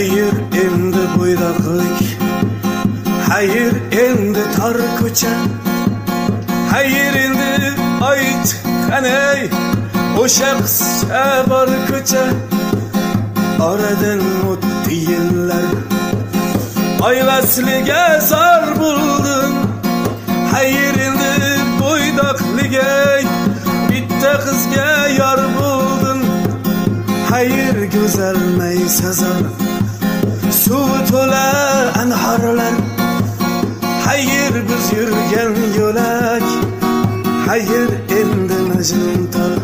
Hayır endi bo'ydoqlik, hayır endi tor ko'cha, hayır endi ayt qanay o'sha qizcha bor ko'cha. Oradan o'tdi yillar, oilasliga zor bo'ldin. Hayır endi bo'ydoqliga bitta qizga yor bo'ldin. Hayır go'zal maysazor, suvi to'la anhorlar. Hayır biz yurgan yo'lak, hayır endi majnun tor.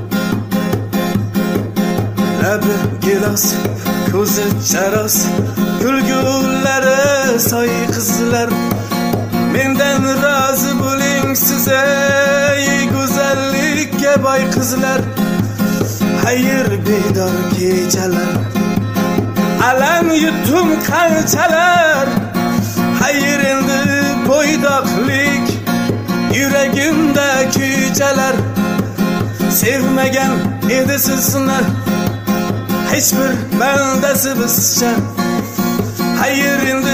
Labi gilos, ko'zi charos, kulgulari soy qizlar. Mendan rozi bo'ling siz ey go'zallikka boy qizlar. Hayır bedor kechalar, alam yutdim qanchalar. Hayır endi bo'ydoqlik, yuragimda kuychalar. Sevmagan edi sizni hech bir bandasi bizcha. Hayır endi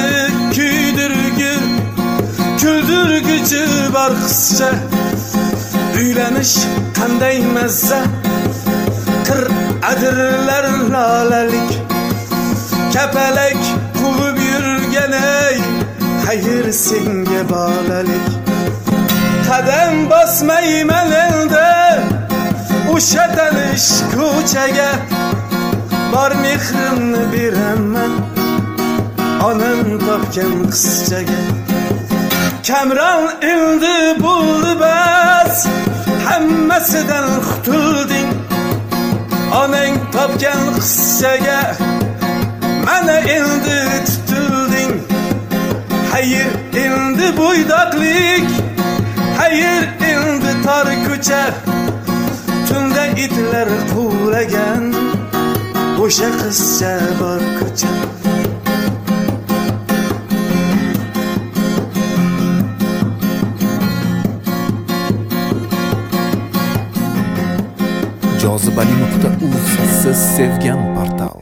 kuldirguchi bor qizcha. Uylanish qanday mazza, qir adirlar lolalik. Kapalak quvib yurgan ey, hayır senga bolalik. Qadam bosmayman endi o'sha tanish ko'chaga. Bor mehrimni beraman onam topgan qizchaga. Kamron endi bo'ldi bas, hammasidan qutulding. Onang topgan qizchaga mana endi tutilding. Hayır endi bo'ydoqlik, hayır endi tor ko'cha. Tunda itlar quvlagan o'sha qizcha bor ko'cha. Jozibali.uz siz sevgan portal.